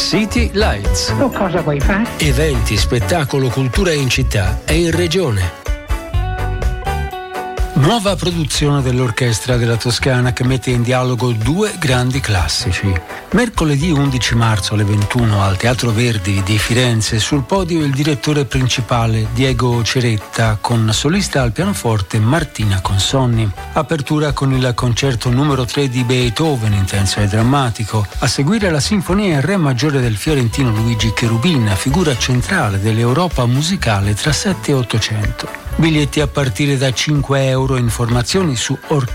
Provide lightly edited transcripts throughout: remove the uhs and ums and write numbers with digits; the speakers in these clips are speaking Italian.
City Lights. Tu cosa vuoi fare? Eventi, spettacolo, cultura in città e in regione. Nuova produzione dell'Orchestra della Toscana che mette in dialogo due grandi classici. Mercoledì 11 marzo alle 21 al Teatro Verdi di Firenze, sul podio il direttore principale Diego Ceretta con solista al pianoforte Martina Consonni. Apertura con il concerto numero 3 di Beethoven, intenso e drammatico. A seguire la sinfonia in re maggiore del fiorentino Luigi Cherubin, figura centrale dell'Europa musicale tra 7 e 800. Biglietti a partire da €5, informazioni su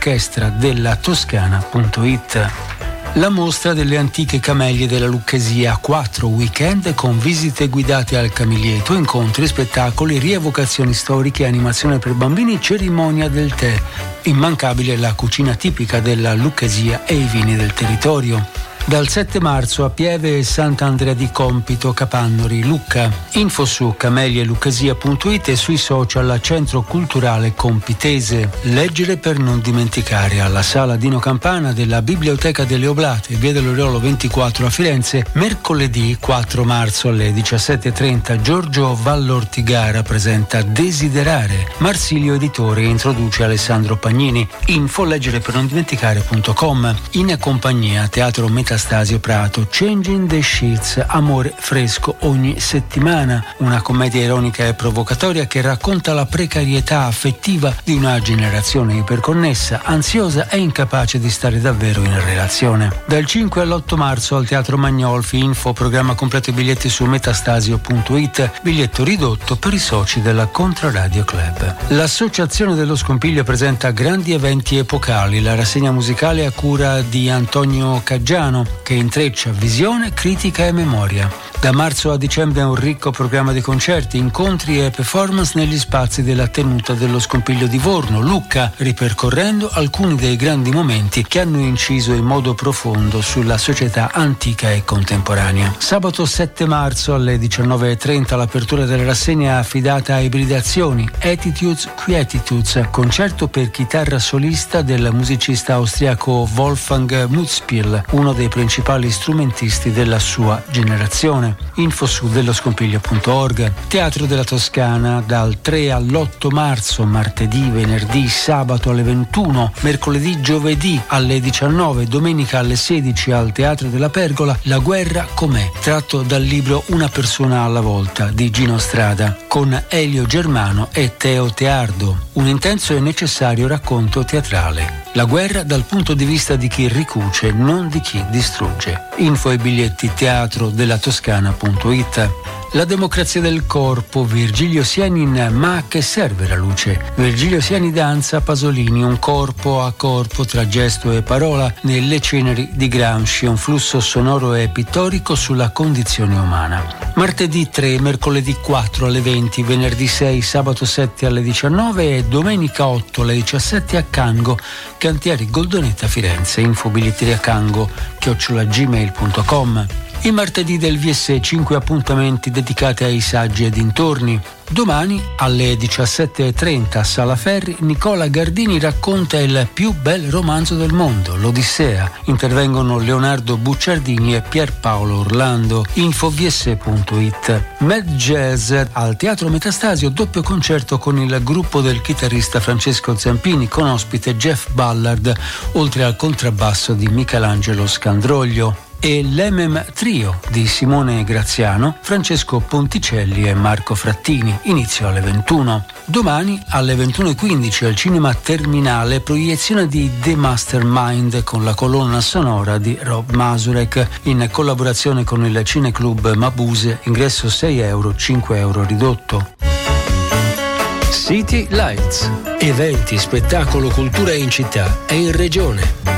orchestradella.toscana.it. La mostra delle antiche camellie della Lucchesia, 4 weekend con visite guidate al Camilieto, incontri, spettacoli, rievocazioni storiche, animazione per bambini, cerimonia del tè. Immancabile la cucina tipica della Lucchesia e i vini del territorio. Dal 7 marzo a Pieve e Sant'Andrea di Compito, Capannori, Lucca. Info su camelielucchesia.it e sui social Centro Culturale Compitese. Leggere per non dimenticare alla Sala Dino Campana della Biblioteca delle Oblate, via dell'Oriolo 24 a Firenze, mercoledì 4 marzo alle 17:30. Giorgio Vallortigara presenta Desiderare. Marsilio Editore introduce Alessandro Pagnini. Info leggere per non dimenticare.com. In compagnia Teatro Metastasio Prato, Changing the Sheets, amore fresco ogni settimana, una commedia ironica e provocatoria che racconta la precarietà affettiva di una generazione iperconnessa, ansiosa e incapace di stare davvero in relazione. Dal 5 all'8 marzo al Teatro Magnolfi. Info, programma completo e biglietti su metastasio.it, biglietto ridotto per i soci della Controradio Club. L'Associazione dello Scompiglio presenta grandi eventi epocali, la rassegna musicale a cura di Antonio Caggiano, che intreccia visione, critica e memoria. Da marzo a dicembre un ricco programma di concerti, incontri e performance negli spazi della tenuta dello Scompiglio di Vorno, Lucca, ripercorrendo alcuni dei grandi momenti che hanno inciso in modo profondo sulla società antica e contemporanea. Sabato 7 marzo alle 19:30 l'apertura della rassegna affidata a Ibridazioni, Attitudes Quietitudes, concerto per chitarra solista del musicista austriaco Wolfgang Mutzpiel, uno dei principali strumentisti della sua generazione. Info su delloscompiglio.org. Teatro della Toscana dal 3 all'8 marzo, martedì, venerdì, sabato alle 21, mercoledì, giovedì alle 19, domenica alle 16 al Teatro della Pergola, La guerra com'è, tratto dal libro Una persona alla volta di Gino Strada, con Elio Germano e Teo Teardo. Un intenso e necessario racconto teatrale. La guerra dal punto di vista di chi ricuce, non di chi distrugge. Info e biglietti teatrodella.toscana.it. La democrazia del corpo, Virgilio Sieni in Ma a che serve la luce? Virgilio Sieni danza Pasolini, un corpo a corpo tra gesto e parola nelle ceneri di Gramsci, un flusso sonoro e pittorico sulla condizione umana. Martedì 3, mercoledì 4 alle 20, venerdì 6, sabato 7 alle 19 e domenica 8 alle 17 a Cango, Cantieri Goldonetta Firenze. Info biglietteria cango@gmail.com. Il martedì del VS 5 appuntamenti dedicati ai saggi e dintorni. Domani alle 17:30 a Sala Ferri Nicola Gardini racconta il più bel romanzo del mondo, l'Odissea. Intervengono Leonardo Bucciardini e Pierpaolo Orlando. Infovs.it. Mad Jazz al Teatro Metastasio, doppio concerto con il gruppo del chitarrista Francesco Zampini con ospite Jeff Ballard, oltre al contrabbasso di Michelangelo Scandroglio. E l'Emem Trio di Simone Graziano, Francesco Ponticelli e Marco Frattini, inizio alle 21. Domani alle 21:15 al Cinema Terminale, proiezione di The Mastermind con la colonna sonora di Rob Masurek, in collaborazione con il Cineclub Mabuse, ingresso €6, €5 ridotto. City Lights. Eventi, spettacolo, cultura in città e in regione.